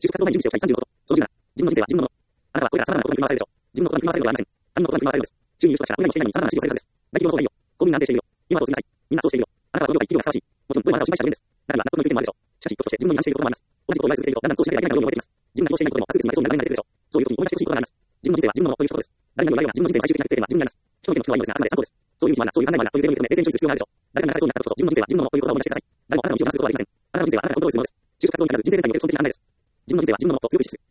就職活動前に準備しておきたい30のこと。その10なら、自分の人生は自分のもの。あなたはこれから様々な言葉に振り回されるでしょう。自分の言葉に振り回されるのではありません。他人の言葉に振り回されるのです。周囲にいる人たちがこれらにしていないのに様々な指示をされるはずです。大企業の方がいいよ。公民が安定しているよ。今はそうしなさい。みんなそうしているよ。あなたはこの業界生きるのがふさわしい。もちろん、どれもあなたを心配したらいいんです。中には納得のいく点もあるでしょう。しかし、人として自分の今していることもあります。同じことを言われ続けると、だんだんそうしなければいけないように思えてきます。自分が利用していないことでも多数決になりそうになるでしょう。そういう時に思い出してほしいことがあります。自分の人生は自分のものということです。誰にも言われるような自分の人生の最終的な決定権は自分にあります。人の意見の人はいいのですが、あくまで参考です。そういう道もあるな、そういう考えもあるなというレベルに認め、冷静に処理する必要があるでしょう。誰かが流されそうになったことこそ、自分の人生は自分のものということを思い出してください。誰もあなたの道を話すことはできません。あなたの人生はあなたがコントロールするものです。就職活動に限らず、人生全体におけるその点にあらないです。自分の人生は自分のものと強く意識する。